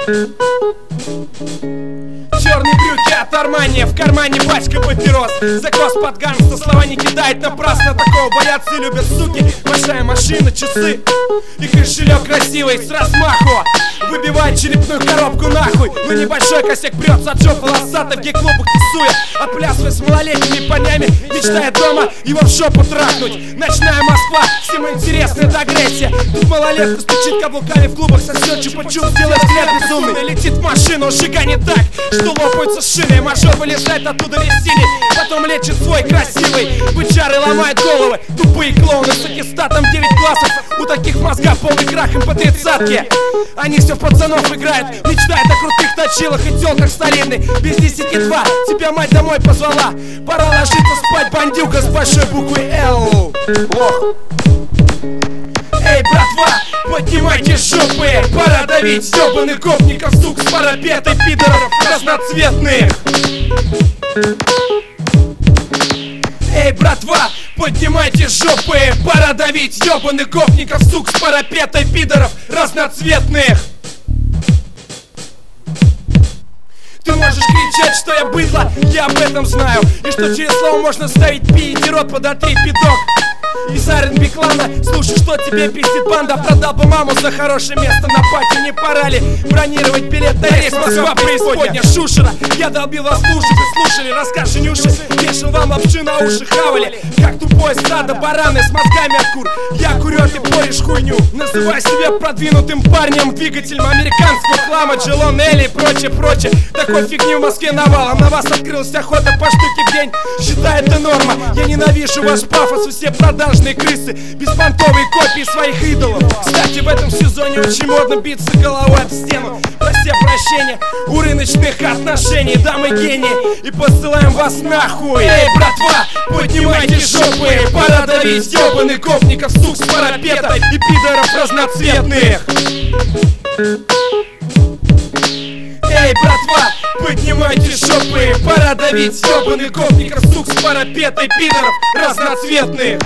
Черные брюки от Армани, в кармане пачка папирос. Закос под гангста, слова не кидает напрасно. Такого боятся и любят суки. Большая машина, часы и кошелек красивый с размаху выбивает черепную коробку нахуй. Но небольшой косяк прется от жопы волосатых, в гей-клубах тусуя, отплясывая с малолетними парнями, мечтая дома его в жопу трахнуть. Ночная Москва, всем интересна эта агрессия. Тут малолетка стучит каблуками в клубах, сосет чупа-чуп, делает взгляд безумный. Летит в машину, сжигание так, что лопаются шины. Мажор вылезает оттуда весь синий, потом лечит свой красивый. Бычары ломают головы, тупые клоуны с аттестатом 9 классов. У таких мозга полный крах, им по 30-ке. Они все в пацанов играют, мечтают о крутых точилах и тёлках старинных. Без 10-2 тебя мать домой позвала. Пора ложиться спать, бандюка с большой буквой Л. Эй, братва, поднимайте жопы, пора давить ёбаных гопников, сук с парапетой, пидоров разноцветных. Эй, братва, поднимайте жопы, пора давить ёбаных гопников, сук с парапетой, пидоров разноцветных. Ты можешь кричать, что я быдло, я об этом знаю. И что через слово можно ставить пи и рот подотри пидок. Из R&B клана, слушай, что тебе пиздит банда. Продал бы маму за хорошее место на пати. Не пора ли бронировать билет на рейс Москва преисподня Шушера? Я долбил вас в уши, вы слушали рассказ Женюши. Вешал вам лапши на уши, хавали как тупое стадо бараны с мозгами от кур. Я курю, а ты поришь хуйню. Называй себя продвинутым парнем, двигателем американского хлама, Джелон Элли и прочее. Такой фигни в Москве навалом. На вас открылась охота по штуке в день. Считай, это норма. Я ненавижу ваш пафос, вы все продажные крысы, беспонтовые копии своих идолов. Кстати, в этом сезоне очень модно биться головой об стену. Проси прощения у рыночных отношений, дамы гении, и посылаем вас нахуй. Эй, братва, поднимайте жопы, пора давить ёбаных гопников, сук с парапета и пидоров разноцветных. Эй, братва, поднимайте жопы, пора давить ёбаных гопников, сук с парапетой, пидоров разноцветных.